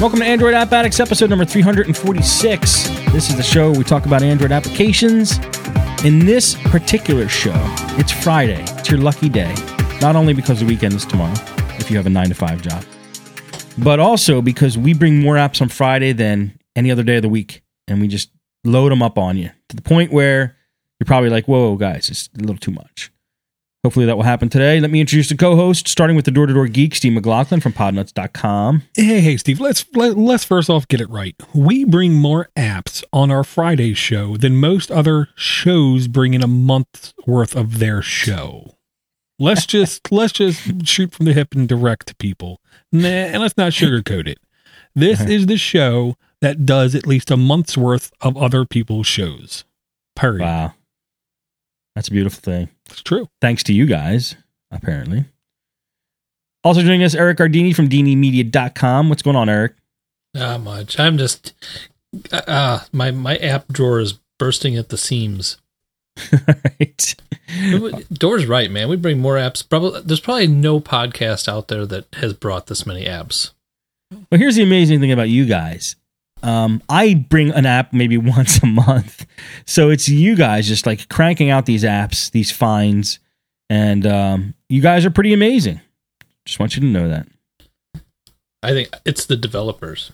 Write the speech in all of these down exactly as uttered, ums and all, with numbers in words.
Welcome to Android App Addicts, episode number three forty-six. This is the show where we talk about Android applications. In this particular show, it's Friday. It's your lucky day. Not only because the weekend is tomorrow, if you have a nine to five job, but also because we bring more apps on Friday than any other day of the week, and we just load them up on you to the point where you're probably like, whoa, guys, it's a little too much. Hopefully that will happen today. Let me introduce the co-host, starting with the door-to-door geek, Steve McLaughlin from podnuts dot com. Hey, hey, Steve, let's, let, let's first off get it right. We bring more apps on our Friday show than most other shows bring in a month's worth of their show. Let's just let's just shoot from the hip and direct to people. Nah, and let's not sugarcoat it. This is the show that does at least a month's worth of other people's shows. Period. Wow. That's a beautiful thing. It's true. Thanks to you guys, apparently. Also joining us, Eric Ardini from Dini Media dot com. What's going on, Eric? Not much. I'm just... Uh, my, my app drawer is bursting at the seams. Right. Door's right, man. We bring more apps. Probably, there's probably no podcast out there that has brought this many apps. Well, here's the amazing thing about you guys. Um, I bring an app maybe once a month. So it's you guys just like cranking out these apps, these finds, and um, you guys are pretty amazing. Just want you to know that. I think it's the developers.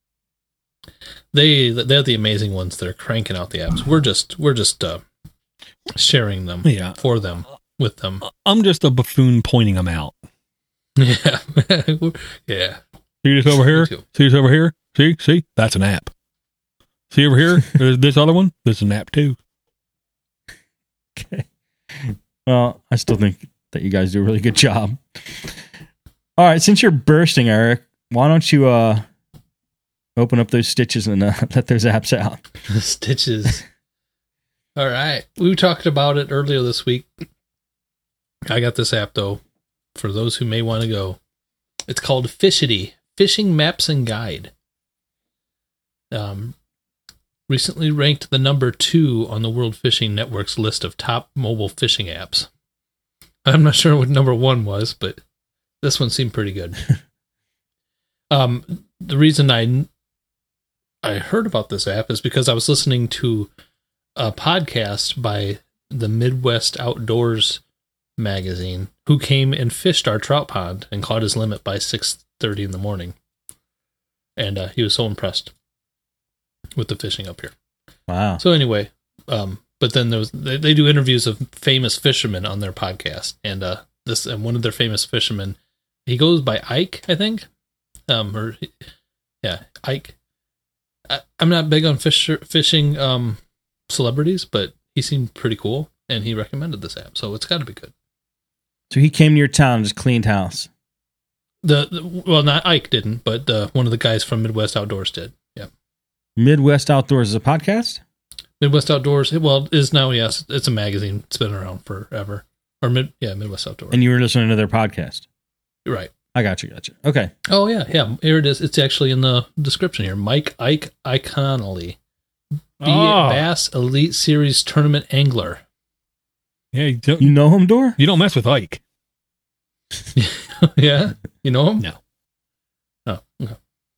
They they're the amazing ones that are cranking out the apps. We're just we're just uh, sharing them Yeah. for them with them. I'm just a buffoon pointing them out. Yeah. Yeah. See this over here? too. See this over here? See? See? That's an app. See over here? There's this other one? This is an app too. Okay. Well, I still think that you guys do a really good job. All right, since you're bursting, Eric, why don't you uh, open up those stitches and uh, let those apps out? Stitches. All right. We talked about it earlier this week. I got this app, though, for those who may want to go. It's called Fishity, Fishing Maps and Guide. Um, recently ranked the number two on the World Fishing Network's list of top mobile fishing apps. I'm not sure what number one was, but this one seemed pretty good. um, the reason I I heard about this app is because I was listening to a podcast by the Midwest Outdoors magazine, who came and fished our trout pond and caught his limit by six thirty in the morning. And uh, he was so impressed with the fishing up here. Wow. So anyway, um, but then there was, they, they do interviews of famous fishermen on their podcast. And uh, this and one of their famous fishermen, he goes by Ike, I think. Um, or yeah, Ike. I, I'm not big on fish, fishing um, celebrities, but he seemed pretty cool, and he recommended this app, so it's got to be good. So he came to your town and just cleaned house. The, the well, not Ike didn't, but uh, one of the guys from Midwest Outdoors did. Yeah, Midwest Outdoors is a podcast? Midwest Outdoors. Well, is now yes, it's a magazine. It's been around forever. Or mid, yeah, Midwest Outdoors. And you were listening to their podcast? Right. I got you, got you. Okay. Oh yeah, yeah. Here it is. It's actually in the description here. Mike Ike Iconolly, B Oh. Bass Elite Series Tournament Angler. Yeah, you don't, You know him, Dor? you don't mess with Ike. Yeah, you know him? No. Oh, okay.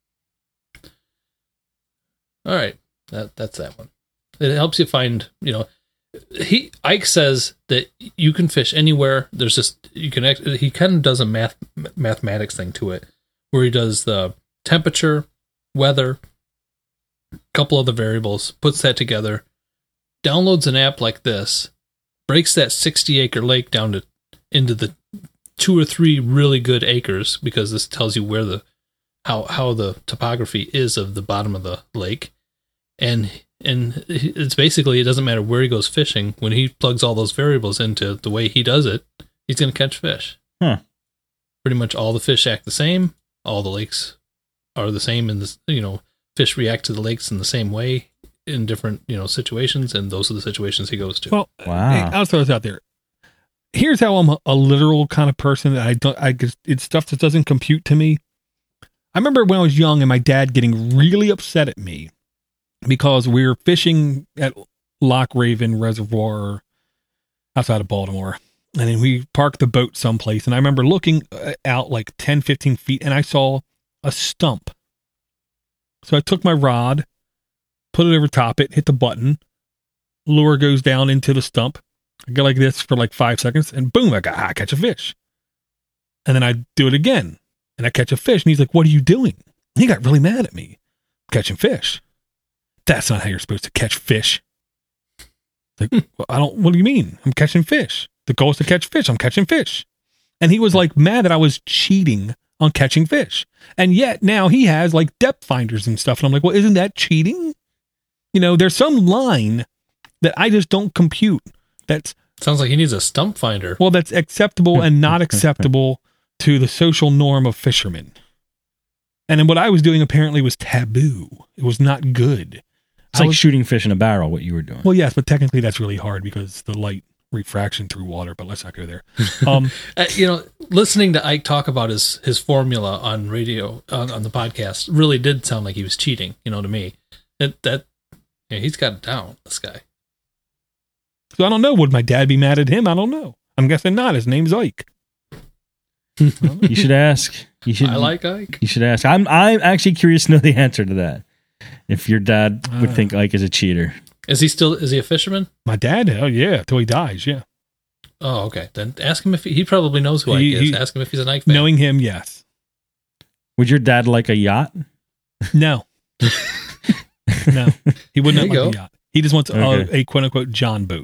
All right, that that's that one. It helps you find, you know, he Ike says that you can fish anywhere. There's just you can. act- He kind of does a math mathematics thing to it, where he does the temperature, weather, a couple other variables, puts that together, downloads an app like this, breaks that sixty acre lake down to into the two or three really good acres, because this tells you where the how how the topography is of the bottom of the lake, and and it's basically, it doesn't matter where he goes fishing. When he plugs all those variables into the way he does it, he's going to catch fish. Huh. Pretty much all the fish act the same. All the lakes are the same, and this, you know, fish react to the lakes in the same way in different, you know, situations, and those are the situations he goes to. Well, Wow. hey, I'll throw this out there. Here's how I'm a, a literal kind of person that I don't, I just, it's stuff that doesn't compute to me. I remember when I was young and my dad getting really upset at me because we were fishing at Loch Raven Reservoir outside of Baltimore. And then we parked the boat someplace. And I remember looking out like ten, fifteen feet, and I saw a stump So I took my rod, put it over top it, hit the button, lure goes down into the stump. I go like this for like five seconds, and boom, I got I catch a fish. And then I do it again, and I catch a fish, and he's like, "What are you doing?" He got really mad at me. Catching fish. That's not how you're supposed to catch fish. Like, well, I don't, what do you mean? I'm catching fish. The goal is to catch fish. I'm catching fish. And he was like mad that I was cheating on catching fish. And yet now he has like depth finders and stuff. And I'm like, well, isn't that cheating? You know, there's some line that I just don't compute. That's sounds like he needs a stump finder. Well, that's acceptable and not acceptable to the social norm of fishermen. And then what I was doing apparently was taboo. It was not good. It's I like was, shooting fish in a barrel, what you were doing. Well, yes, but technically that's really hard because the light refraction through water, but let's not go there. Um, uh, you know, listening to Ike talk about his, his formula on radio, on, on the podcast, really did sound like he was cheating, you know, to me. It, that yeah, he's got it down, this guy. So I don't know. Would my dad be mad at him? I don't know. I'm guessing not. His name's Ike. You should ask. You should. I like Ike. You should ask. I'm. I'm actually curious to know the answer to that. If your dad would Uh, think Ike is a cheater. Is he still? Is he a fisherman? My dad? Oh, yeah. Till he dies. Yeah. Oh, okay. Then ask him if he, he probably knows who He- Ike is. he- Ask him if he's an Ike fan. Knowing him, yes. Would your dad like a yacht? No. No. He would There not you like go. a yacht. He just wants Okay. a, a quote unquote John boat.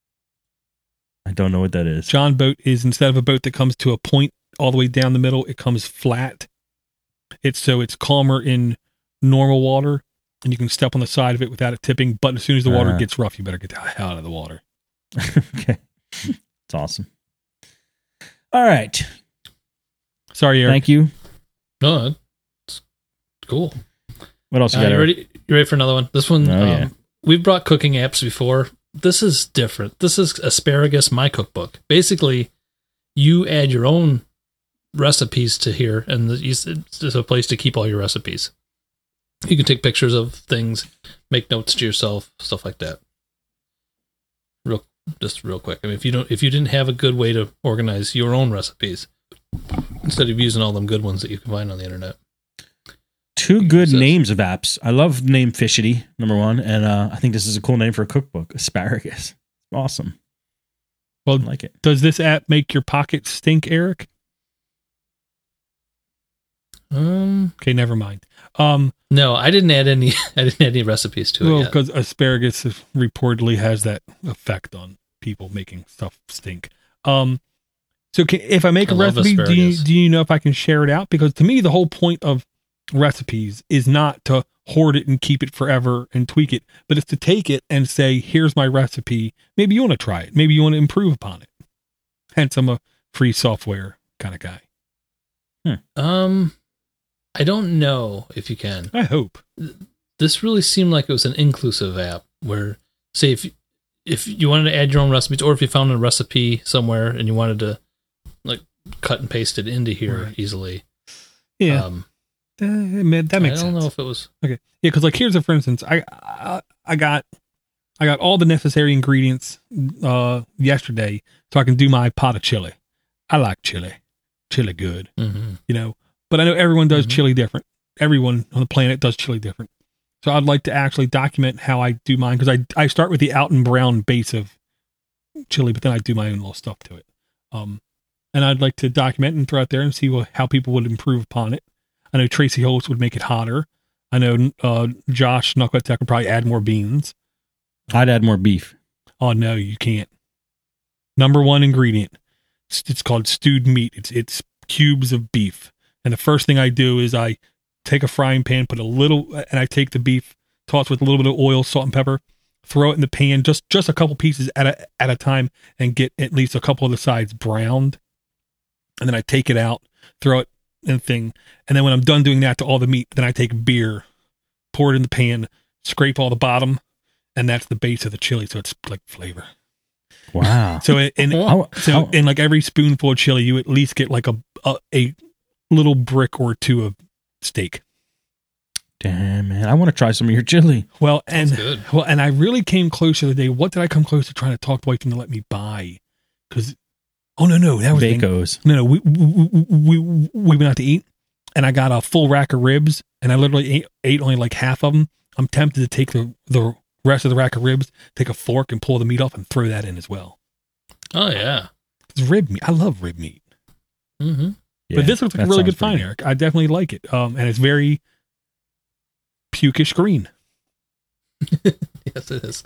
I don't know what that is. John boat is instead of a boat that comes to a point all the way down the middle, it comes flat. It's so it's calmer in normal water, and you can step on the side of it without it tipping. But as soon as the water Uh-huh. gets rough, you better get the hell out of the water. Okay, it's awesome. All right, Sorry, Eric. thank you. No, it's cool. What else you Uh, got? you Eric? ready? You ready for another one? This one, Oh, um, yeah. we've brought cooking apps before. This is different. This is Asparagus My Cookbook. Basically, you add your own recipes to here, and it's a place to keep all your recipes. You can take pictures of things, make notes to yourself, stuff like that. Real, just real quick. I mean, if you don't, if you didn't have a good way to organize your own recipes, instead of using all them good ones that you can find on the internet. Two good Says- names of apps. I love the name Fishity, number one, and uh, I think this is a cool name for a cookbook. Asparagus. Awesome. Well, I like it. does this app make your pockets stink, Eric? Um, Okay, never mind. Um, no, I didn't add any. I didn't add any recipes to it well, yet. because asparagus is- reportedly has that effect on people making stuff stink. Um, so can, if I make I a love recipe, do you, asparagus. do you know if I can share it out? Because to me, the whole point of recipes is not to hoard it and keep it forever and tweak it, but it's to take it and say, here's my recipe. Maybe you want to try it. Maybe you want to improve upon it. Hence, I'm a free software kind of guy. Um, I don't know if you can. I hope. This really seemed like it was an inclusive app where, say, if if you wanted to add your own recipes, or if you found a recipe somewhere and you wanted to like cut and paste it into here Right. easily. Yeah, Um, uh, man, that makes I don't sense. know if it was. Okay. Yeah, because like here's a for instance, I, I I got I got all the necessary ingredients uh yesterday so I can do my pot of chili. I like chili. Chili good, Mhm. you know. But I know everyone does Mhm. chili different. Everyone on the planet does chili different. So I'd like to actually document how I do mine because I I start with the Alton Brown base of chili, but then I do my own little stuff to it. Um, and I'd like to document and throw out there and see what, how people would improve upon it. I know Tracy Holtz would make it hotter. I know uh, Josh Knucklehead Tech would probably add more beans. I'd add more beef. Oh no, you can't. Number one ingredient. It's, it's called stewed meat. It's it's cubes of beef. And the first thing I do is I take a frying pan, put a little, and I take the beef, toss with a little bit of oil, salt, and pepper, throw it in the pan, just just a couple pieces at a at a time, and get at least a couple of the sides browned. And then I take it out, throw it in the thing, and then when I'm done doing that to all the meat, then I take beer, pour it in the pan, scrape all the bottom, and that's the base of the chili. So it's like flavor. Wow. So in, in How- so how- in like every spoonful of chili, you at least get like a a, a little brick or two of steak. Damn, man. I want to try some of your chili. Well, and That's good. well, and I really came close the other day. What did I come close to trying to talk the wife into let me buy? Because oh no no that was Bacos. no no we we, we we went out to eat and I got a full rack of ribs, and I literally ate, ate only like half of them, I'm tempted to take the, the rest of the rack of ribs, take a fork and pull the meat off and throw that in as well. Oh, yeah. It's rib meat. I love rib meat. Mm-hmm. Yeah, but this looks like a that really sounds good find, pretty Eric. I definitely like it. Um, and it's very pukish green. Yes, it is.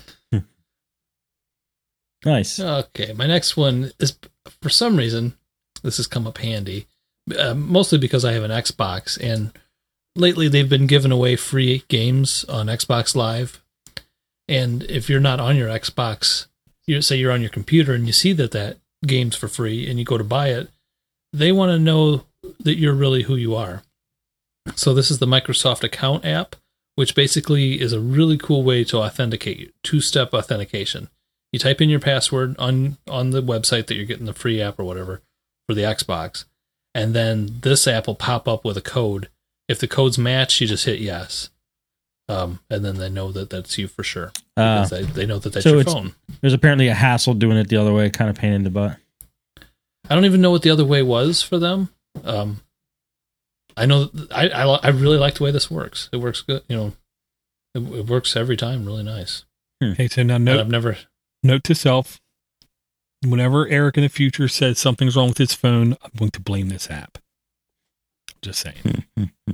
Nice. Okay, my next one is, for some reason, this has come up handy, uh, mostly because I have an Xbox, and lately they've been giving away free games on Xbox Live. And if you're not on your Xbox, you say you're on your computer and you see that that game's for free and you go to buy it, they want to know that you're really who you are. So this is the Microsoft Account app, which basically is a really cool way to authenticate you, two-step authentication. You type in your password on, on the website that you're getting the free app or whatever for the Xbox, and then this app will pop up with a code. If the codes match, you just hit yes. Um, and then they know that that's you for sure. Because uh, they, they know that that's so your it's, phone. There's apparently a hassle doing it the other way, kind of pain in the butt. I don't even know what the other way was for them. Um, I know I, I I really like the way this works. It works good. You know, it, it works every time. Really nice. Hmm. Okay, so now And note, I've never. note to self: whenever Eric in the future says something's wrong with his phone, I'm going to blame this app. Just saying.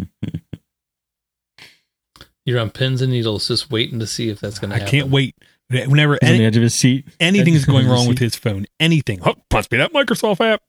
You're on pins and needles, just waiting to see if that's going to I happen. can't wait. Whenever He's on any, the edge of his seat. anything's going wrong with seat. his phone, anything, oh, must be that Microsoft app.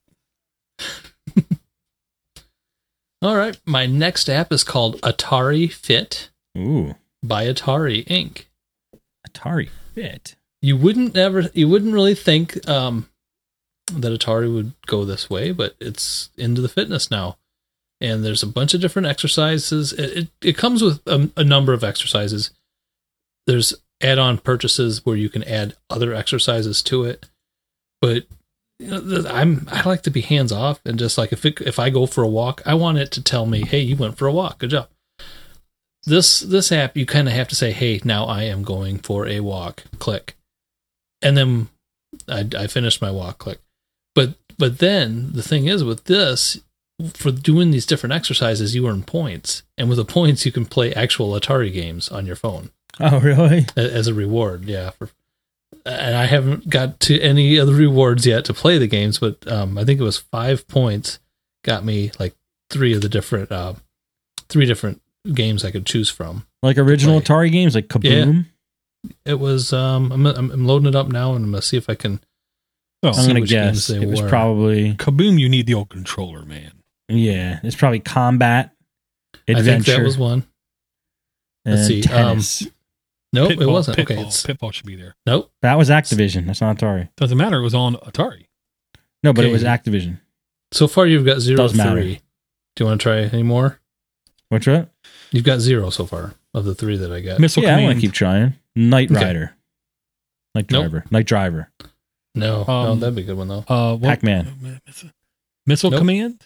All right, my next app is called Atari Fit Ooh, by Atari Incorporated. Atari Fit. You wouldn't ever, you wouldn't really think um, that Atari would go this way, but it's into the fitness now. And there's a bunch of different exercises. It it, it comes with a, a number of exercises. There's add-on purchases where you can add other exercises to it. But you know, I'm I like to be hands off and just like if it, if I go for a walk, I want it to tell me, "Hey, you went for a walk. Good job." This this app, you kind of have to say, "Hey, now I am going for a walk." Click, and then I I finished my walk. Click, but but then the thing is with this. For doing these different exercises, you earn points. And with the points, you can play actual Atari games on your phone. Oh, really? As a reward, yeah. For, and I haven't got to any of the rewards yet to play the games, but um, I think it was five points got me like three of the different, uh, three different games I could choose from. Like original Atari games, like Kaboom? Yeah. It was, um, I'm, I'm loading it up now and I'm going to see if I can. Oh, I'm going to guess it was were. probably Kaboom. You need the old controller, man. Yeah, it's probably combat, adventure. I think that was one. Let's see. Tennis. Um, nope, Pitfall, it wasn't. Pitfall, okay, it's, Pitfall should be there. Nope. That was Activision. That's not Atari. Doesn't matter. It was on Atari. No, but Okay. it was Activision. So far, you've got zero Doesn't matter. three. Do you want to try any more? What's that? You've got zero so far of the three that I got. Missile yeah, I want Command. to keep trying. Knight Okay. Rider. Night Nope. Driver. Night Driver. No, no, Um, that'd be a good one though. Uh, what- Pac-Man. Missile Nope. Command?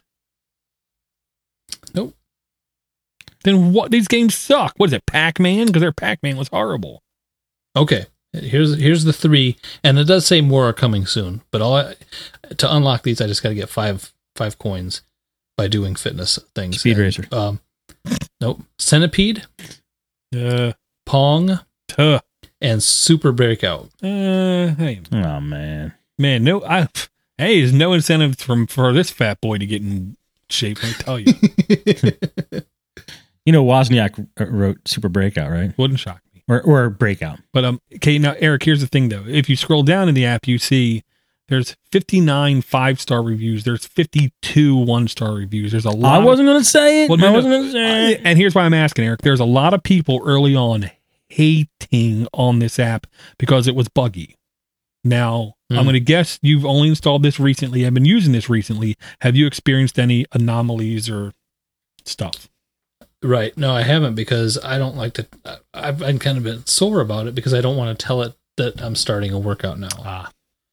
Nope. Then what? These games suck. What is it? Pac-Man? Because their Pac-Man was horrible. Okay, here's here's the three, and it does say more are coming soon. But all I, to unlock these, I just got to get five five coins by doing fitness things. Speed And, Racer. Um, nope. Centipede, Uh, Pong, tuh. and Super Breakout. Uh, hey, Oh, man. man, no, I, hey, there's no incentive from for this fat boy to get in shape, I tell you. You know, Wozniak wrote Super Breakout, right? Wouldn't shock me. Or, or Breakout. But, um, okay, now, Eric, here's the thing, though. If you scroll down in the app, you see there's fifty-nine five-star reviews. There's fifty-two one-star reviews. There's a lot I wasn't going to say it. Well, no, I no. wasn't going to say it. And here's why I'm asking, Eric. There's a lot of people early on hating on this app because it was buggy. Now, Mm. I'm going to guess you've only installed this recently. I've been using this recently. Have you experienced any anomalies or stuff? Right. No, I haven't because I don't like to. I've, I've kind of been sore about it because I don't want to tell it that I'm starting a workout now. Ah.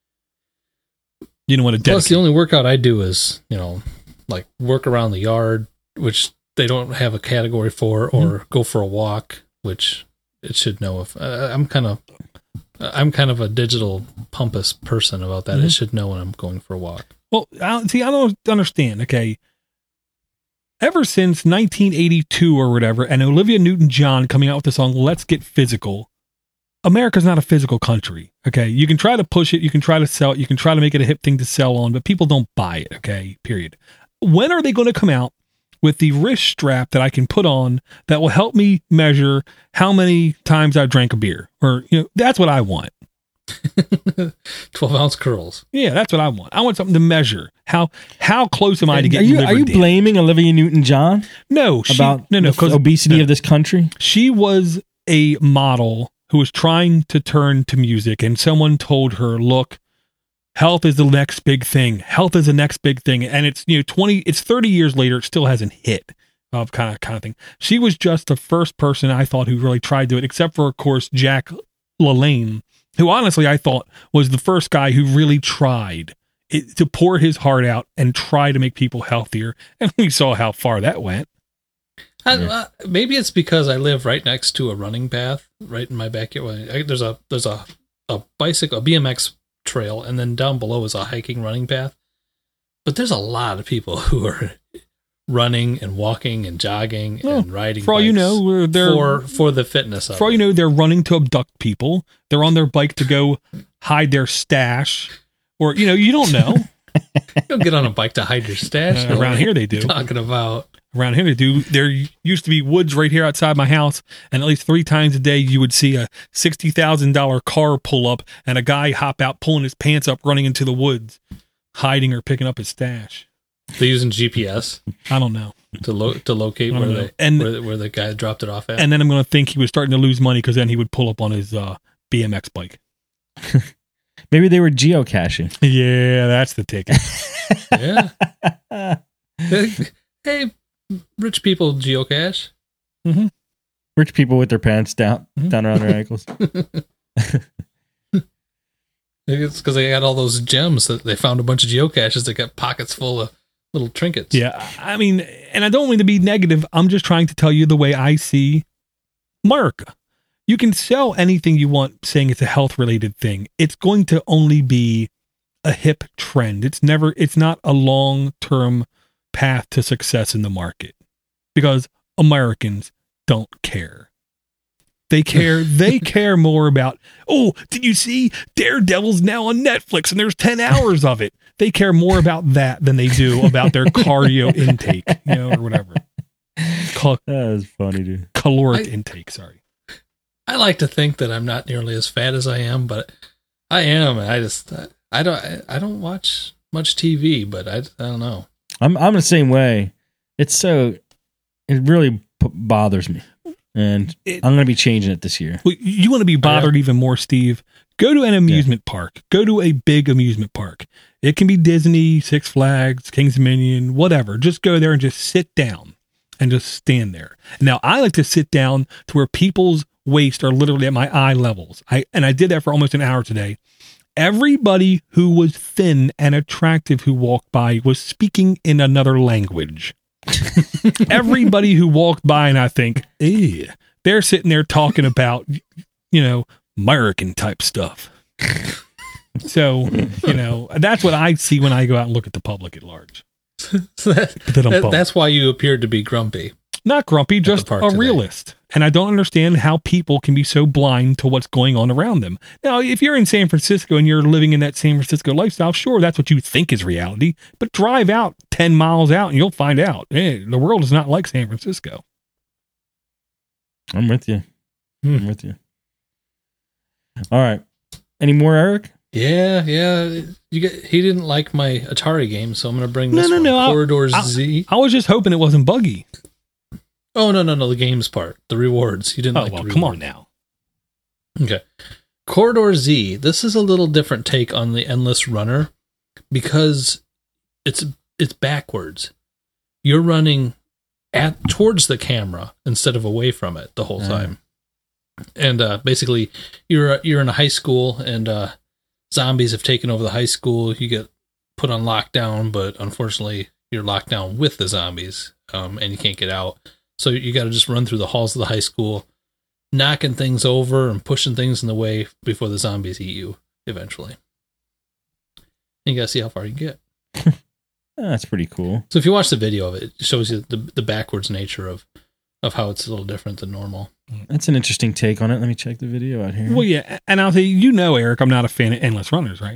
You don't want to Plus, dedicate. the only workout I do is, you know, like work around the yard, which they don't have a category for, or Mm-hmm. go for a walk, which it should know if uh, I'm kind of, I'm kind of a digital pompous person about that. Mhm. It should know when I'm going for a walk. Well, I don't, see, I don't understand. Okay. ever since nineteen eighty-two or whatever, and Olivia Newton-John coming out with the song Let's Get Physical, America's not a physical country, okay? You can try to push it, you can try to sell it, you can try to make it a hip thing to sell on, but people don't buy it, okay? Period. When are they going to come out with the wrist strap that I can put on that will help me measure how many times I drank a beer? Or, you know, that's what I want. twelve ounce curls. Yeah, that's what I want. I want something to measure. How how close am I to Are getting you liver are you damage? blaming Olivia Newton-John No, she, about no, no, the because obesity of this country? she was a model who was trying to turn to music, and someone told her, look, health is the next big thing. Health is the next big thing. And it's, you know, twenty, it's thirty years later, it still hasn't hit of kind of, kind of thing. She was just the first person I thought who really tried to do it, except for, of course, Jack LaLanne, who honestly I thought was the first guy who really tried it, to pour his heart out and try to make people healthier. And we saw how far that went. I, Yeah. uh, maybe it's because I live right next to a running path, right in my backyard. I, there's a there's a a bicycle, a B M X trail, and then down below is a hiking running path. But there's a lot of people who are running and walking and jogging Well, and riding. For all you bikes know, they're for for the fitness of For all you it. know, they're running to abduct people. They're on their bike to go hide their stash. Or, you know, you don't know. You don't get on a bike to hide your stash. Uh, around here they do. Talking about Around here they do. There used to be woods right here outside my house, and at least three times a day you would see a sixty thousand dollars car pull up and a guy hop out pulling his pants up running into the woods, hiding or picking up his stash. they're using G P S I don't know. to lo- to locate I where don't know. they And- where, where the guy dropped it off at. And then I'm going to think he was starting to lose money because then he would pull up on his uh, B M X bike. Maybe they were geocaching. Yeah, that's the ticket. Yeah. hey, hey, rich people geocache. Rich people with their pants down Mhm. down around their ankles. Maybe it's because they got all those gems that they found a bunch of geocaches that got pockets full of little trinkets. Yeah, I mean, and I don't mean to be negative. I'm just trying to tell you the way I see America. You can sell anything you want saying it's a health related thing. It's going to only be a hip trend. It's never, it's not a long term path to success in the market because Americans don't care. They care, they care more about, oh, did you see Daredevil's now on Netflix and there's ten hours of it? They care more about that than they do about their cardio intake, you know, or whatever. Cal- That was funny, dude. caloric I- intake, sorry. I like to think that I'm not nearly as fat as I am, but I am. And I just, I don't, I don't watch much T V, but I, I don't know. I'm I'm the same way. It's so it really p- bothers me, and It- I'm going to be changing it this year. Well, you want to be bothered even more, Steve? Go to an amusement park. Go to a big amusement park. It can be Disney, Six Flags, Kings Dominion, whatever. Just go there and just sit down and just stand there. Now, I like to sit down to where people's waists are literally at my eye levels. I and I did that for almost an hour today. Everybody who was thin and attractive who walked by was speaking in another language. Everybody who walked by, and I think, eh, they're sitting there talking about, you know, American type stuff. So, you know, that's what I see when I go out and look at the public at large. So that, But then I'm that- bummed. that's why you appeared to be grumpy. Not grumpy, just park a today. realist. And I don't understand how people can be so blind to what's going on around them. Now, if you're in San Francisco and you're living in that San Francisco lifestyle, sure, that's what you think is reality. But drive out ten miles out and you'll find out. Eh, the world is not like San Francisco. I'm with you. Hmm. I'm with you. All right. Any more, Eric? Yeah, yeah. You get. He didn't like my Atari game, so I'm going to bring No, this no, one. no, I'll- Corridors I'll- Z. I was just hoping it wasn't buggy. Oh no, no, no. The games part, the rewards. You didn't Oh, like. well, the come on rewards. now. Okay. Corridor Z. This is a little different take on the Endless Runner because it's it's backwards. You're running at towards the camera instead of away from it the whole Ah. time. And uh, basically, you're you're in a high school, and uh, zombies have taken over the high school. You get put on lockdown, but unfortunately, you're locked down with the zombies, um, and you can't get out. So you got to just run through the halls of the high school, knocking things over and pushing things in the way before the zombies eat you eventually. And you got to see how far you can get. Oh, that's pretty cool. So if you watch the video of it, it shows you the the backwards nature of of how it's a little different than normal. That's an interesting take on it. Let me check the video out here. Well, yeah, and I'll say, you know, Eric, I'm not a fan of endless runners, right?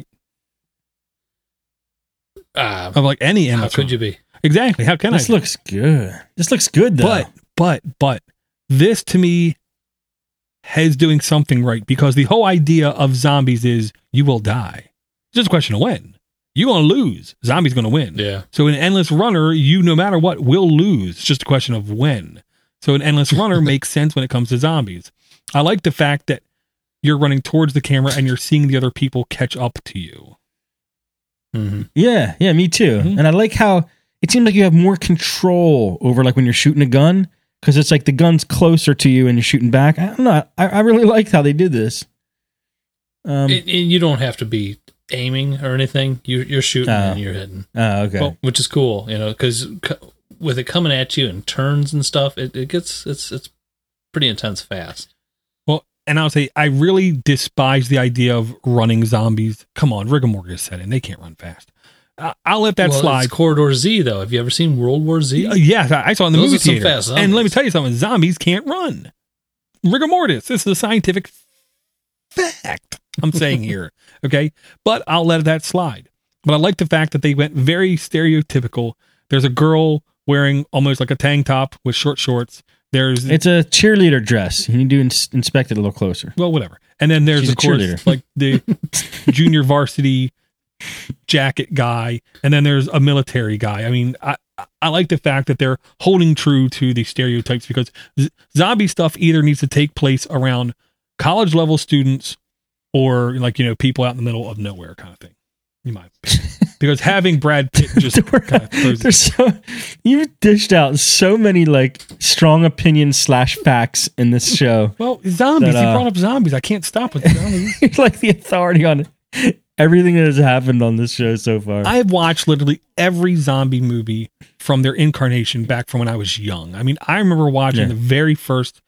Uh, Of like any how endless could runner. you be? Exactly. How can This I? looks good. This looks good, though. But, but, but, this to me is doing something right, because the whole idea of zombies is you will die. It's just a question of when. You're going to lose. Zombies going to win. Yeah. So an endless runner, you no matter what will lose. It's just a question of when. So an endless runner makes sense when it comes to zombies. I like the fact that you're running towards the camera and you're seeing the other people catch up to you. Mm-hmm. Yeah, yeah, me too. Mhm. And I like how it seems like you have more control over like when you're shooting a gun, because it's like the gun's closer to you and you're shooting back. I don't know. I, I really liked how they did this. Um, And, and you don't have to be aiming or anything. You, you're shooting Oh. and you're hitting, oh, okay. Well, which is cool. You know, because with it coming at you in turns and stuff, it, it gets it's it's pretty intense fast. Well, and I'll say, I really despise the idea of running zombies. Come on, rigor mortis set in. They can't run fast. I- I'll let that well, slide. It's Corridor Z though. Have you ever seen World War Z? Uh, yes, I I saw it in the Those movie are some theater. fast And let me zombies. tell you something: zombies can't run. Rigor mortis. This is a scientific fact I'm saying here. Okay, but I'll let that slide. But I like the fact that they went very stereotypical. There's a girl wearing almost like a tank top with short shorts. There's It's a cheerleader dress. You need to ins- inspect it a little closer. well, whatever. And then there's She's of a course cheerleader. like the junior varsity jacket guy, and then there's a military guy. I mean, I I like the fact that they're holding true to the stereotypes, because z- zombie stuff either needs to take place around college level students or like, you know, people out in the middle of nowhere kind of thing. In my opinion. Because having Brad Pitt just kind of throws There's so you've dished out so many like strong opinions slash facts in this show. well, zombies. That, you uh, brought up zombies. I can't stop with zombies. You're like the authority on everything that has happened on this show so far. I have watched literally every zombie movie from their incarnation back from when I was young. I mean, I remember watching Yeah. the very first,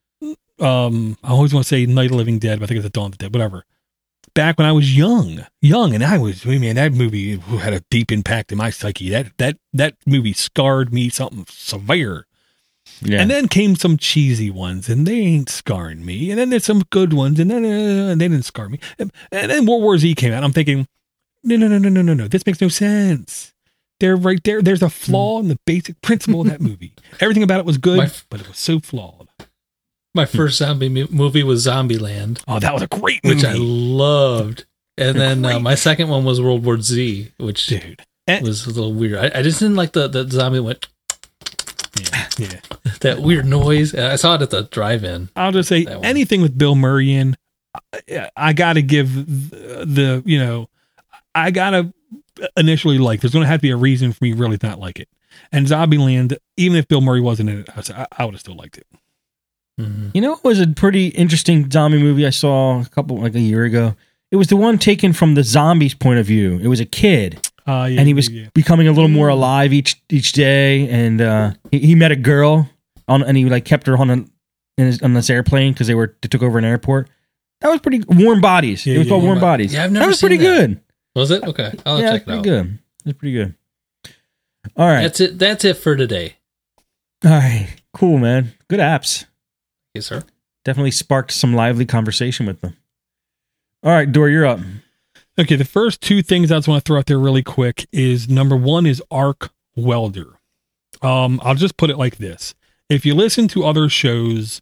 um, I always want to say Night of the Living Dead, but I think it's the Dawn of the Dead, whatever. Back when I was young, young, and I was, I mean, that movie had a deep impact in my psyche. That, that, that movie scarred me something severe. yeah. And then came some cheesy ones, and they ain't scarring me. And then there's some good ones, and then uh, they didn't scar me. And, and then World War Z came out. And I'm thinking, no, no, no, no, no, no, no. This makes no sense. They're right there. There's a flaw in the basic principle of that movie. Everything about it was good, My f- but it was so flawed. My first zombie mu- movie was Zombieland, Oh, that was a great movie, which I loved. And then uh, Great. my second one was World War Z, which dude. And, was a little weird. I, I just didn't like the, the zombie that went yeah, yeah. that weird noise. I saw it at the drive-in. I'll just say That one. anything with Bill Murray in, I, I got to give the, the, you know, I got to initially like, there's going to have to be a reason for me really to not like it. And Zombieland, even if Bill Murray wasn't in it, I, I would have still liked it. Mm-hmm. You know, it was a pretty interesting zombie movie I saw a couple, like a year ago. It was the one taken from the zombies' point of view. It was a kid, Uh, yeah, and he was yeah, yeah. becoming a little more alive each each day. And uh, he, he met a girl on, and he like kept her on a, in his, on this airplane because they were they took over an airport. That was pretty Warm Bodies. Yeah, it was yeah, called yeah. Warm Bodies. Yeah, I've never That was seen pretty that. good. Was it? Okay. I'll yeah, check it was it out. pretty good. It was pretty good. All right, That's it. That's it for today. all right, cool, man. Good apps. Yes, sir. Definitely sparked some lively conversation with them. All right, Dor, you're up. Okay, the first two things I just want to throw out there really quick is number one is Arc Welder. Um, I'll just put it like this. If you listen to other shows,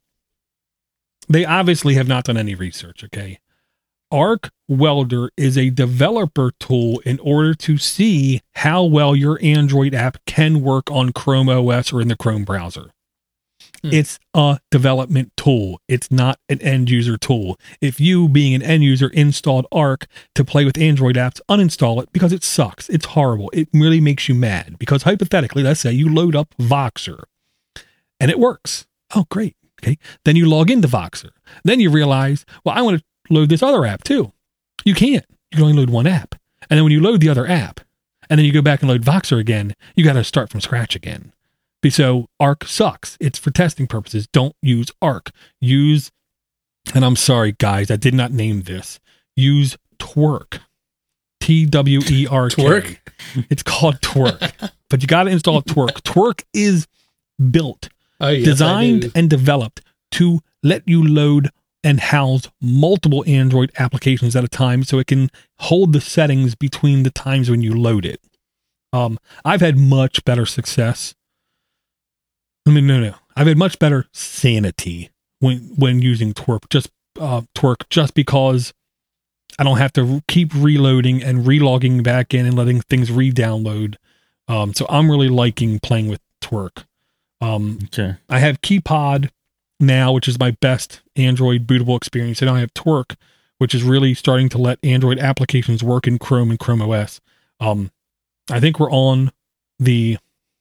they obviously have not done any research, okay? Arc Welder is a developer tool in order to see how well your Android app can work on Chrome O S or in the Chrome browser. Hmm. It's a development tool. It's not an end user tool. If you, being an end user, installed Arc to play with Android apps, uninstall it because it sucks. It's horrible. It really makes you mad because hypothetically, let's say you load up Voxer and it works. Oh, great. Okay. Then you log into Voxer. Then you realize, well, I want to load this other app too. You can't. You can only load one app. And then when you load the other app and then you go back and load Voxer again, you got to start from scratch again. So Arc sucks. It's for testing purposes. Don't use Arc. Use, and I'm sorry, guys, I did not name this. Use Twerk. T T W E R K. Twerk? It's called Twerk. But you got to install Twerk. Twerk is built, Oh, yes, designed, and developed to let you load and house multiple Android applications at a time so it can hold the settings between the times when you load it. Um, I've had much better success. I mean, no, no. I've had much better sanity when when using Twerk, just uh, Twerk, just because I don't have to keep reloading and relogging back in and letting things re-download. Um, so I'm really liking playing with Twerk. Um, Okay. I have KeyPod now, which is my best Android bootable experience. And I have Twerk, which is really starting to let Android applications work in Chrome and Chrome O S. Um, I think we're on the,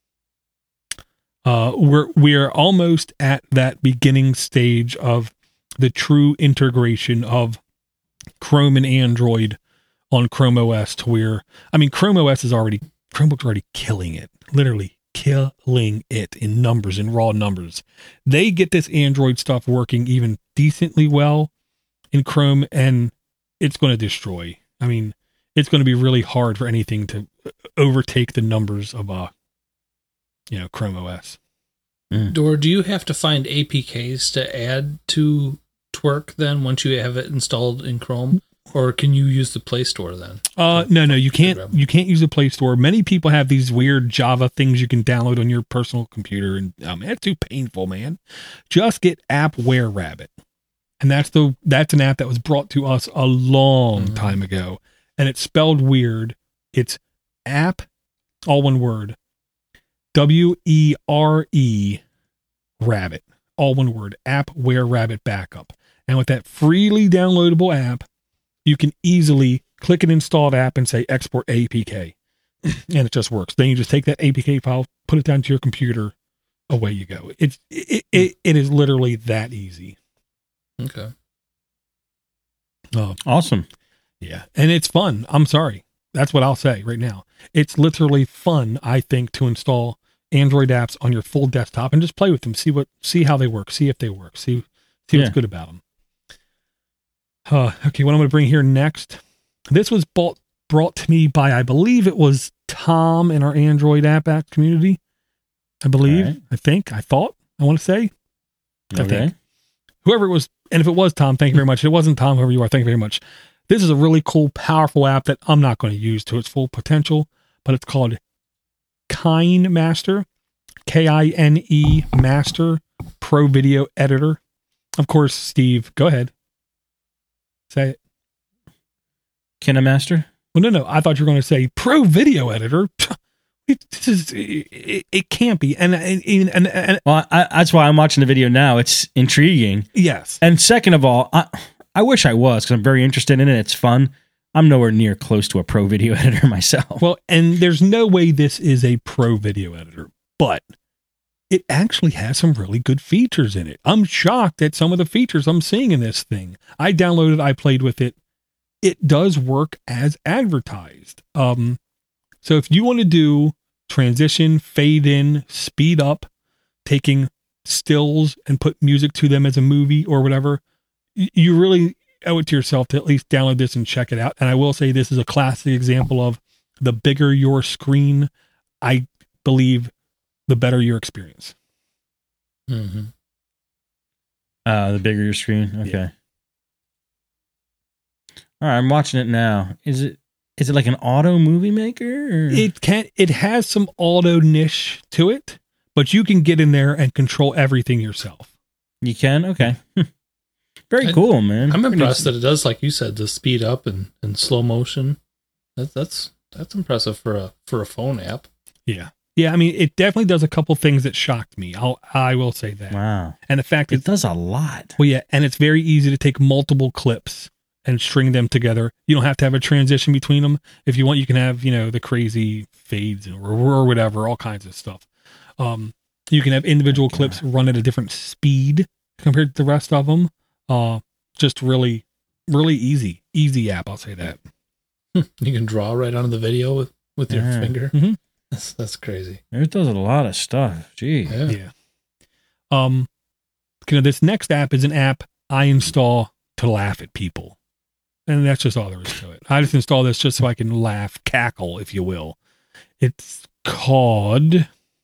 uh, we're, we're almost at that beginning stage of the true integration of Chrome and Android on Chrome O S to where, I mean, Chrome O S is already, Chromebook's already killing it, literally killing it in numbers, in raw numbers. They get this Android stuff working even decently well in Chrome, and it's going to destroy. I mean, it's going to be really hard for anything to overtake the numbers of, uh, you know, Chrome O S. Mm. Or do you have to find A P Ks to add to Twerk then once you have it installed in Chrome? Or can you use the Play Store then? Uh, no, no, you can't. You can't use the Play Store. Many people have these weird Java things you can download on your personal computer, and um, it's too painful, man. Just get AppWare Rabbit, and that's the that's an app that was brought to us a long mm-hmm. time ago, and it's spelled weird. It's app, all one word, W E R E Rabbit, all one word, AppWare Rabbit Backup, and with that freely downloadable app, you can easily click an installed app and say export A P K, and it just works. Then you just take that A P K file, put it down to your computer, away you go. It's it it, it is literally that easy. Okay. Oh, awesome. Yeah, and it's fun. I'm sorry, that's what I'll say right now. It's literally fun, I think, to install Android apps on your full desktop and just play with them. See what see how they work. See if they work. See see what's yeah. good about them. Uh, okay, what I'm going to bring here next. This was bought, brought to me by, I believe it was Tom in our Android app app community. I believe, right. I think, I thought, I want to say. I okay. think. Whoever it was, and if it was Tom, thank you very much. If it wasn't Tom, whoever you are, thank you very much. This is a really cool, powerful app that I'm not going to use to its full potential, but it's called KineMaster, K I N E Master Pro Video Editor. Of course, Steve, go ahead. Say it. KineMaster? Well, no, no. I thought you were going to say Pro Video Editor. It, it, it, it can't be. And, and, and, and well, I, that's why I'm watching the video now. It's intriguing. Yes. And second of all, I, I wish I was, because I'm very interested in it. It's fun. I'm nowhere near close to a Pro Video Editor myself. Well, and there's no way this is a Pro Video Editor, but it actually has some really good features in it. I'm shocked at some of the features I'm seeing in this thing. I downloaded, I played with it. It does work as advertised. Um, so if you want to do transition, fade in, speed up, taking stills and put music to them as a movie or whatever, you really owe it to yourself to at least download this and check it out. And I will say this is a classic example of the bigger your screen, I believe, the better your experience. Mm-hmm. Uh, the bigger your screen. Okay. Yeah. All right, I'm watching it now. Is it is it like an auto movie maker? Or? It can. It has some auto niche to it, but you can get in there and control everything yourself. You can. Okay. Very I, cool, man. I'm impressed that it does, like you said, the speed up and, and slow motion. That, that's that's impressive for a for a phone app. Yeah. Yeah, I mean, it definitely does a couple things that shocked me. I'll, I will say that. Wow. And the fact it does a lot. Well, yeah, and it's very easy to take multiple clips and string them together. You don't have to have a transition between them. If you want, you can have, you know, the crazy fades or, or whatever, all kinds of stuff. Um, you can have individual okay. clips run at a different speed compared to the rest of them. Uh, just really, really easy, easy app. I'll say that. You can draw right onto the video with, with your yeah. finger. Mm-hmm. That's that's crazy. It does a lot of stuff. Gee. Yeah. yeah. Um, you know, this next app is an app I install to laugh at people. And that's just all there is to it. I just installed this just so I can laugh, cackle, if you will. It's called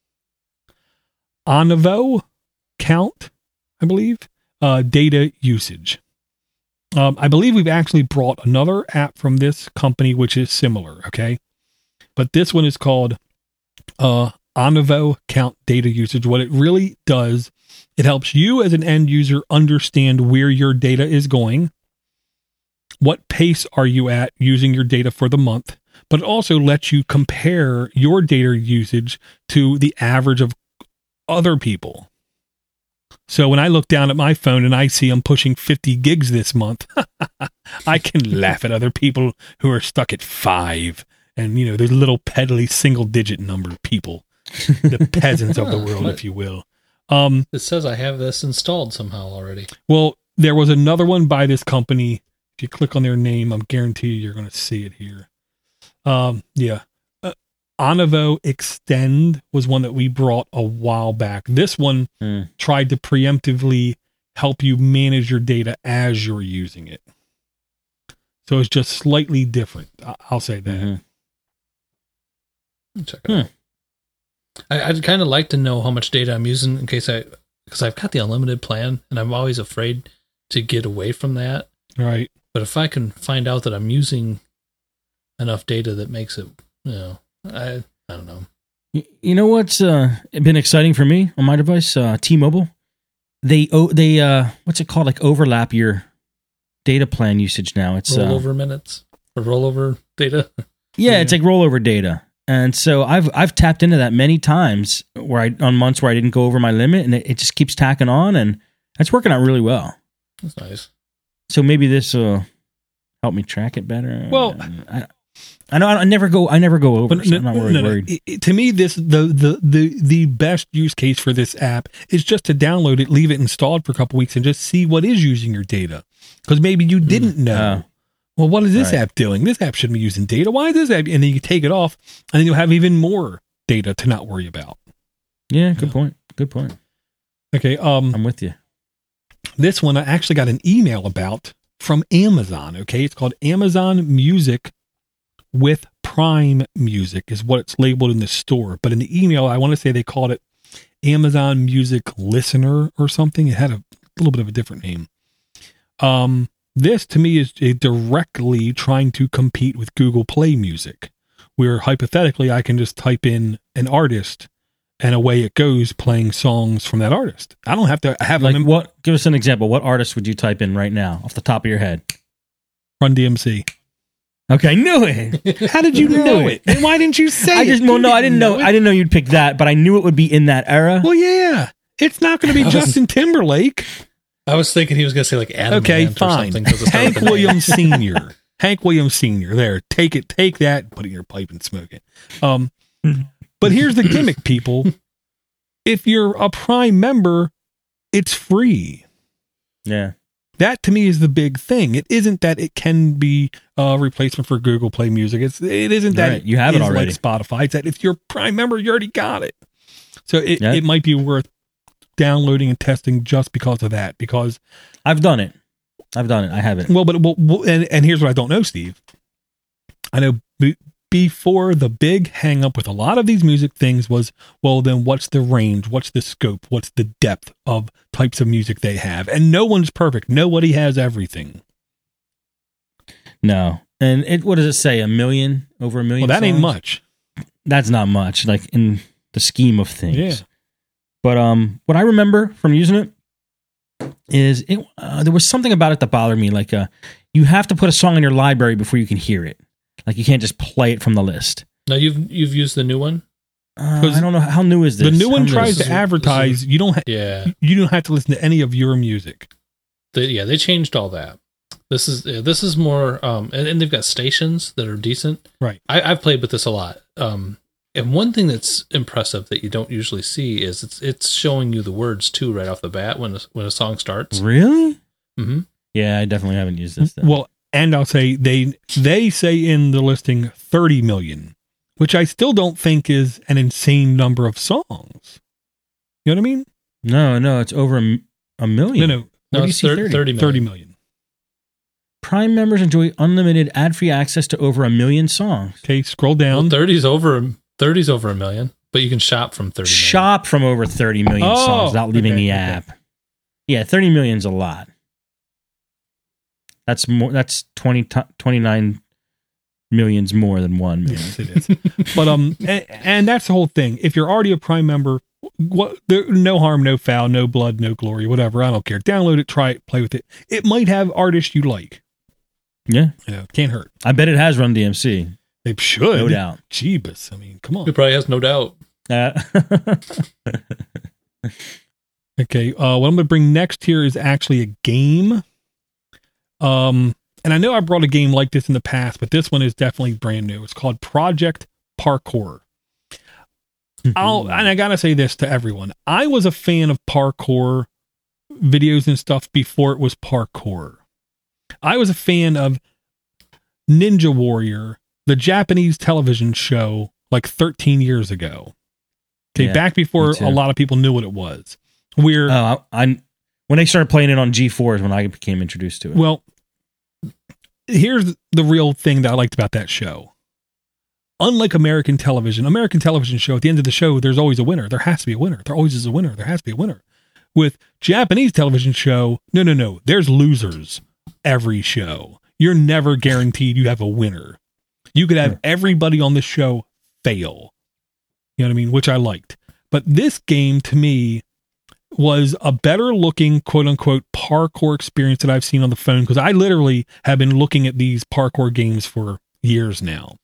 Onavo Count, I believe, uh, data usage. Um, I believe we've actually brought another app from this company, which is similar. Okay. But this one is called uh, Onavo Count data usage. What it really does, it helps you as an end user understand where your data is going. What pace are you at using your data for the month? But it also lets you compare your data usage to the average of other people. So when I look down at my phone and I see I'm pushing fifty gigs this month, I can laugh at other people who are stuck at five. And, you know, there's little peddly single digit number people, the peasants of the world, if you will. Um, it says I have this installed somehow already. Well, there was another one by this company. If you click on their name, I'm guarantee you're going to see it here. Um, yeah. Uh, Onavo Extend was one that we brought a while back. This one mm. tried to preemptively help you manage your data as you're using it. So it's just slightly different. I'll say that. Mm-hmm. Check it hmm. out. I, I'd kind of like to know how much data I'm using in case I, because I've got the unlimited plan and I'm always afraid to get away from that. Right. But if I can find out that I'm using enough data that makes it, you know, I I don't know. You know what's uh, been exciting for me on my device? Uh, T-Mobile. They oh they uh what's it called? Like overlap your data plan usage now. It's rollover uh, minutes or rollover data. Yeah, yeah, it's like rollover data. And so I've I've tapped into that many times where I on months where I didn't go over my limit, and it, it just keeps tacking on, and that's working out really well. That's nice. So maybe this will help me track it better. Well, I, I know I never go. I never go over. But so no, I'm not really no, no. worried. It, it, to me, this the, the the the best use case for this app is just to download it, leave it installed for a couple weeks, and just see what is using your data. Because maybe you didn't mm, know. Uh, well, what is this right. app doing? This app shouldn't be using data. Why is this app? And then you take it off, and then you'll have even more data to not worry about. Yeah, good yeah. point. Good point. Okay, um, I'm with you. This one I actually got an email about from Amazon. Okay, it's called Amazon Music with Prime Music is what it's labeled in the store. But in the email, I want to say they called it Amazon Music Listener or something. It had a little bit of a different name. Um, this to me is directly trying to compete with Google Play Music, where hypothetically I can just type in an artist and away it goes playing songs from that artist. I don't have to have like them. In- what? Give us an example. What artist would you type in right now off the top of your head? Run D M C. Okay, I knew it. How did you know it? And why didn't you say I just, it? Well, no, I didn't know. know I didn't know you'd pick that, but I knew it would be in that era. Well, yeah, it's not going to be Justin Timberlake. I was thinking he was going to say like Adam. Okay, Ant fine. Or something, Hank Williams Senior Hank Williams Senior There, take it, take that, put it in your pipe and smoke it. Um, but here's the gimmick, people. If you're a Prime member, it's free. Yeah. That to me is the big thing. It isn't that it can be a replacement for Google Play Music. It's it isn't that right. you have it already. Like Spotify. It's that if you're a Prime member, you already got it. So it, yeah. it might be worth downloading and testing just because of that. Because I've done it. I've done it. I have it. Well, but well, and and here's what I don't know, Steve. I know b- before the big hang up with a lot of these music things was, well, then what's the range? What's the scope? What's the depth of types of music they have? And no one's perfect. Nobody has everything. No. And it, what does it say? A million? Over a million? Well, that songs? ain't much. That's not much, like in the scheme of things. Yeah. But um, what I remember from using it is it, uh, there was something about it that bothered me. Like uh, you have to put a song in your library before you can hear it. Like you can't just play it from the list. Now you've you've used the new one. Uh, I don't know how new is this. The new one how tries is, to advertise. is, you don't. Ha- yeah. You don't have to listen to any of your music. They, yeah, they changed all that. This is yeah, this is more, um, and, and they've got stations that are decent. Right. I, I've played with this a lot. Um, and one thing that's impressive that you don't usually see is it's it's showing you the words too right off the bat when a, when a song starts. Really? Mm-hmm. Yeah, I definitely haven't used this. Then. Well, and I'll say they they say in the listing thirty million, which I still don't think is an insane number of songs. You know what I mean? No, no, it's over a, a million. No, no. No, What do you it's see? thirty, thirty million. thirty million. Prime members enjoy unlimited ad-free access to over a million songs. Okay, scroll down. Well, thirty's over thirty's over a million, but you can shop from thirty million. Shop from over thirty million Oh, songs without leaving okay, the okay. app. Yeah, thirty million's a lot. That's more. That's twenty, twenty-nine millions more than one million. Yes, it is. But um, and, and that's the whole thing. If you're already a Prime member, what? There, no harm, no foul, no blood, no glory, whatever. I don't care. Download it, try it, play with it. It might have artists you like. Yeah, Yeah, can't hurt. I bet it has Run D M C. They should, No doubt. Jeebus, I mean, come on. It probably has no doubt. Uh, Okay, uh, what I'm going to bring next here is actually a game. Um, and I know I brought a game like this in the past, but this one is definitely brand new. It's called Project Parkour. I'll, and I got to say this to everyone. I was a fan of parkour videos and stuff before it was parkour. I was a fan of Ninja Warrior, the Japanese television show, like thirteen years ago. Okay, Yeah, back before me too. a lot of people knew what it was. Where, oh, I, I when they started playing it on G four is when I became introduced to it. well, here's the real thing that I liked about that show. Unlike American television, American television show, at the end of the show, there's always a winner. There has to be a winner. There always is a winner. There has to be a winner. With Japanese television show, no, no, no. There's losers every show. You're never guaranteed you have a winner. You could have Sure. everybody on the show fail. You know what I mean? Which I liked. But this game, to me, was a better looking, quote unquote, parkour experience that I've seen on the phone, because I literally have been looking at these parkour games for years now.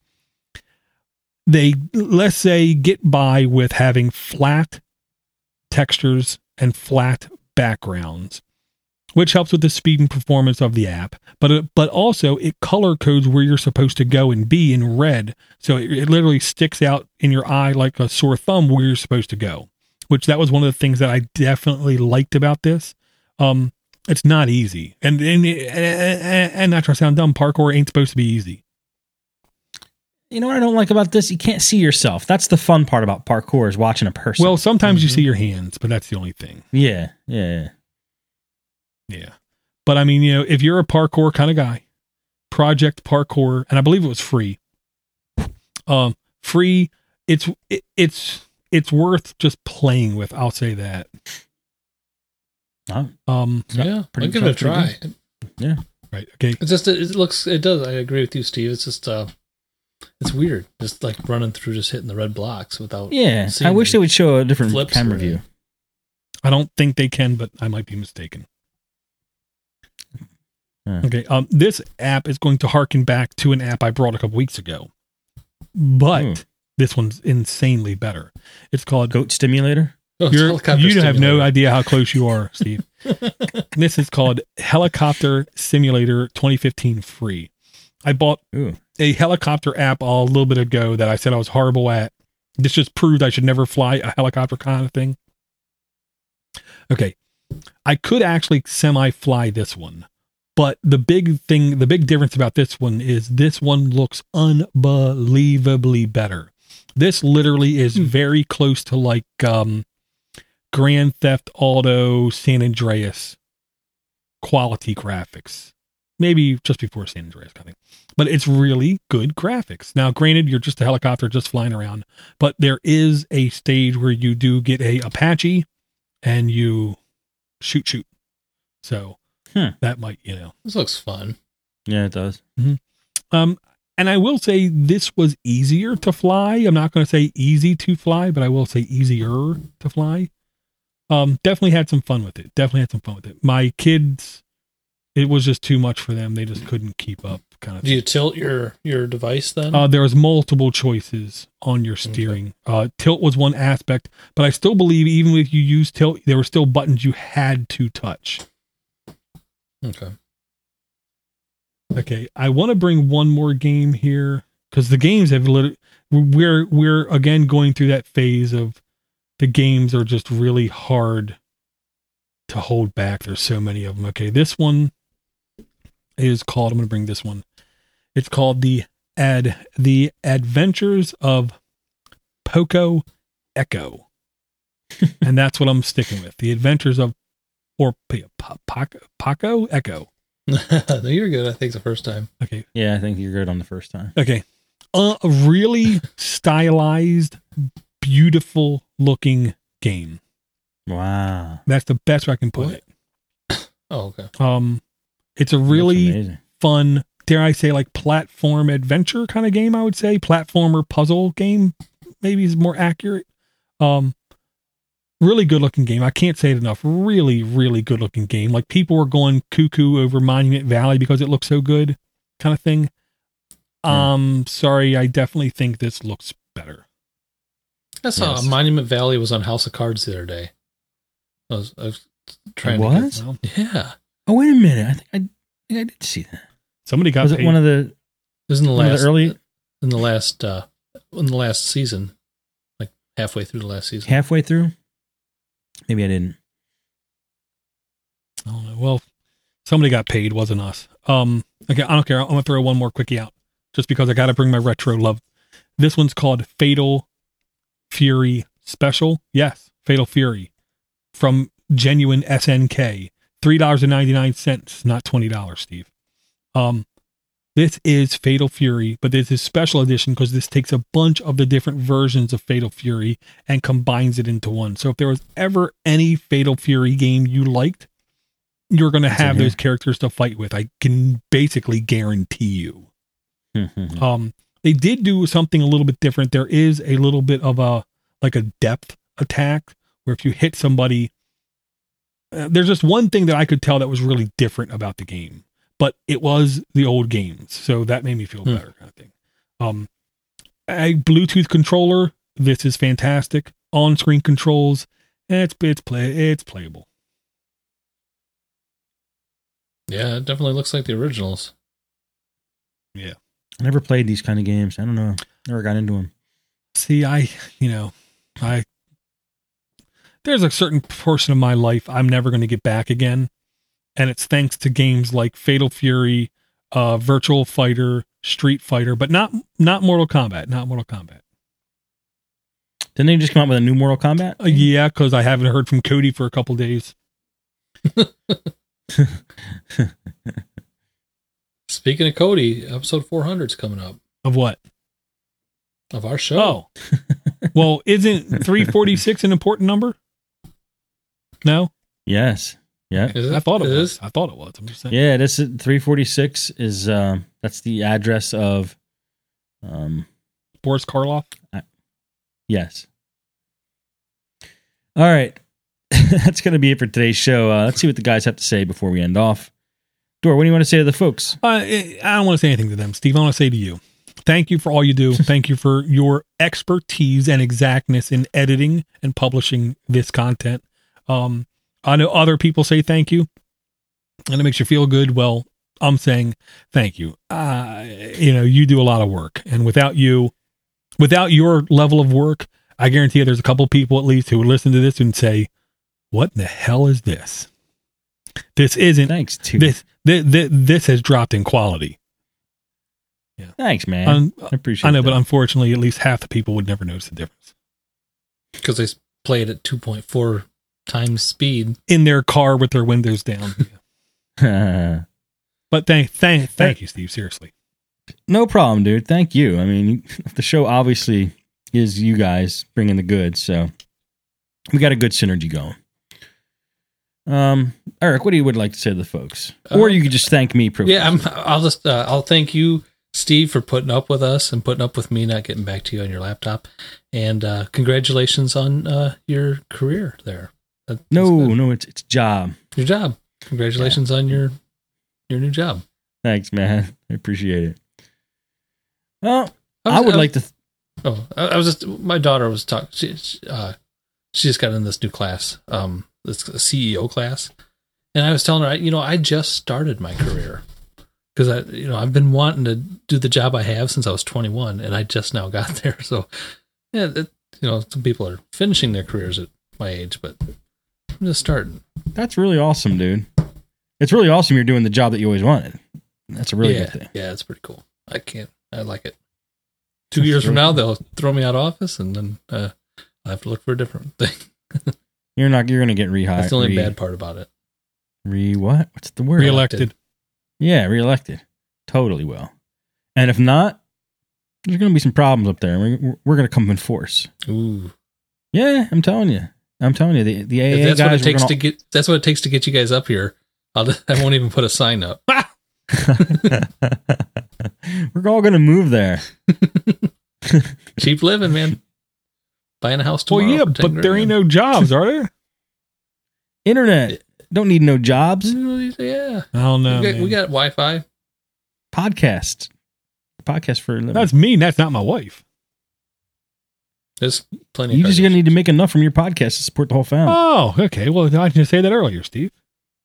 They, let's say, get by with having flat textures and flat backgrounds, which helps with the speed and performance of the app. But it, but also it color codes where you're supposed to go and be in red, so it, it literally sticks out in your eye like a sore thumb where you're supposed to go. Which that was one of the things that I definitely liked about this. Um, it's not easy, and and and, and not trying to sound dumb, parkour ain't supposed to be easy. you know what I don't like about this? You can't see yourself. That's the fun part about parkour, is watching a person. Well, sometimes you see your hands, but that's the only thing. yeah, yeah. Yeah. But I mean, you know, if you're a parkour kind of guy, Project Parkour, and I believe it was free. Um, free. It's it, it's it's worth just playing with. I'll say that. Oh, Um. Yeah, pretty- I'll give it a sounds pretty try. yeah. Right. Okay. It's just it looks it does. I agree with you, Steve. It's just uh, it's weird, just like running through, just hitting the red blocks without. Yeah, seeing I wish the they would show a different flips camera or view. anything. I don't think they can, but I might be mistaken. Huh. Okay. Um. This app is going to harken back to an app I brought a couple weeks ago, but Hmm. this one's insanely better. It's called Goat stimulator. Oh, it's You're, helicopter you have no simulator. idea how close you are, Steve. This is called Helicopter Simulator twenty fifteen free. I bought Ooh. a helicopter app a little bit ago that I said I was horrible at. This just proved I should never fly a helicopter kind of thing. Okay. I could actually semi-fly this one. But the big thing, the big difference about this one is this one looks unbelievably better. This literally is very close to like um, Grand Theft Auto San Andreas quality graphics. Maybe just before San Andreas, I think. But it's really good graphics. Now, granted, you're just a helicopter just flying around, but there is a stage where you do get a Apache and you shoot, shoot. So Hmm. that might, you know. This looks fun. Yeah, it does. Um, and I will say this was easier to fly. I'm not going to say easy to fly, but I will say easier to fly. Um, definitely had some fun with it. Definitely had some fun with it. My kids, it was just too much for them. They just couldn't keep up, kind of Do thing. you tilt your your device then? Uh, there was multiple choices on your steering. Uh, tilt was one aspect, but I still believe even if you use tilt, there were still buttons you had to touch. okay. Okay, I want to bring one more game here because the games have lit- we're we're again going through that phase of the games are just really hard to hold back. There's so many of them. Okay, this one is called. I'm going to bring this one. It's called the ad the Adventures of Poco Echo, and that's what I'm sticking with. The Adventures of or P- P- Paco Paco Echo. No, you're good. I think it's the first time. Okay. Yeah, I think you're good on the first time. Okay. Uh, a really stylized, beautiful looking game. Wow. That's the best way I can put What? it. Oh, okay. Um, it's a That's really amazing. fun, dare I say, like platform adventure kind of game. I would say platformer puzzle game, maybe is more accurate. Um, really good looking game. I can't say it enough. Really, really good looking game. Like people were going cuckoo over Monument Valley because it looks so good, kind of thing. Yeah. Um, sorry, I definitely think this looks better. I saw Yes. Monument Valley was on House of Cards the other day. I was, I was trying It to was? Well, get, yeah. Oh, wait a minute. I think I, I, think I did see that. somebody got Was paid. it one of the, It was in the one of last the early, in the last uh in the last season, like halfway through the last season. halfway through? Maybe I didn't. I don't know. Well, somebody got paid, wasn't us. Um, okay, I don't care. I'm gonna throw one more quickie out just because I got to bring my retro love. This one's called Fatal Fury Special. Yes, Fatal Fury from Genuine S N K. three dollars and ninety-nine cents, not twenty dollars, Steve. Um, this is Fatal Fury, but this is special edition because this takes a bunch of the different versions of Fatal Fury and combines it into one. So if there was ever any Fatal Fury game you liked, you're going to It's in have here. those characters to fight with. I can basically guarantee you. Mhm. Um, they did do something a little bit different. There is a little bit of a, like a depth attack where if you hit somebody, uh, there's just one thing that I could tell that was really different about the game, but it was the old games. So that made me feel Hmm. better kind of thing. Um, a Bluetooth controller. This is fantastic. On-screen controls. It's, it's play, it's playable. Yeah, it definitely looks like the originals. I never played these kind of games. I don't know. Never got into them. See, I, you know, I, there's a certain portion of my life I'm never going to get back again. And it's thanks to games like Fatal Fury, uh, Virtual Fighter, Street Fighter, but not, not Mortal Kombat, not Mortal Kombat. Didn't they just come out with a new Mortal Kombat? Uh, yeah, because I haven't heard from Cody for a couple days. Speaking of Cody, episode four hundred is coming up Of what? of our show. Oh, well, isn't three forty-six an important number? No, Yes. Yeah. Is it? I thought it, It was. is? I thought it was. I'm just saying. Yeah, this is three forty-six is um that's the address of um Boris Karloff. yes. All right. That's going to be it for today's show. Uh, let's see what the guys have to say before we end off. Dor, what do you want to say to the folks? Uh, I don't want to say anything to them, Steve. I want to say to you, thank you for all you do. Thank you for your expertise and exactness in editing and publishing this content. Um, I know other people say thank you, and it makes you feel good. Well, I'm saying thank you. Uh, you know, you do a lot of work, and without you, without your level of work, I guarantee you there's a couple people at least who would listen to this and say, what in the hell is this? This isn't Thanks, too. this, this, this, this has dropped in quality. Thanks, man. Um, I appreciate I know, that. but unfortunately, at least half the people would never notice the difference. Because they play it at two point four times speed. In their car with their windows down. But thank, thank, thank you, Steve. Seriously. No problem, dude. Thank you. I mean, the show obviously is you guys bringing the goods, so we got a good synergy going. Um, Eric, what do you would like to say to the folks, or you could just thank me? Yeah, I'm, I'll just uh, I'll thank you, Steve, for putting up with us and putting up with me not getting back to you on your laptop. And uh, congratulations on uh, your career there. That- that's no, good. no, it's it's job. Your job. Congratulations on your your new job. Thanks, man. I appreciate it. Well, I, was- would was- like to. Th- Oh, I, I was just. My daughter was talking. She, she, uh, she just got in this new class, um, this C E O class, and I was telling her, you know, I just started my career because I, you know, I've been wanting to do the job I have since I was twenty-one, and I just now got there. So, yeah, it, you know, some people are finishing their careers at my age, but I'm just starting. that's really awesome, dude. It's really awesome. You're doing the job that you always wanted. That's a really yeah, good thing. yeah, it's pretty cool. I can't. I like it. Two years from now, they'll throw me out of office, and then uh, I have to look for a different thing. You're not. You're gonna get rehired. That's the only re, bad part about it. Re what? What's the word? Reelected. Yeah, reelected. Totally will. And if not, there's going to be some problems up there. We're, we're going to come in force. Ooh. Yeah, I'm telling you. I'm telling you. The, the A A If that's guys, what it takes gonna... to get. That's what it takes to get you guys up here. I'll, I won't even put a sign up. We're all going to move there. Cheap living, man. Buying a house tomorrow. Well, yeah, but there ain't no jobs, are there? Internet. Don't need no jobs. Yeah. I don't know. We got, we got Wi-Fi. Podcast. Podcast for a living. That's me. That's not my wife. There's plenty. You of just going to need to make enough from your podcast to support the whole family. Oh, okay. Well, I didn't say that earlier, Steve.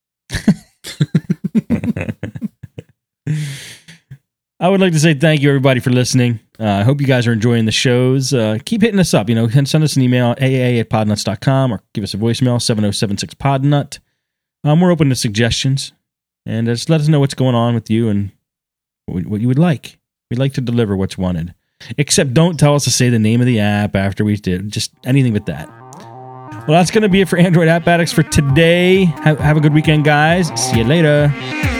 I would like to say thank you, everybody, for listening. Uh, I hope you guys are enjoying the shows. Uh, keep hitting us up. You know, send us an email, A A at podnuts dot com, or give us a voicemail, seven oh seven six podnut. Um, we're open to suggestions. And uh, just let us know what's going on with you and what, what you would like. We'd like to deliver what's wanted. Except don't tell us to say the name of the app after we did. Just anything but that. Well, that's going to be it for Android App Addicts for today. Have, have a good weekend, guys. See you later.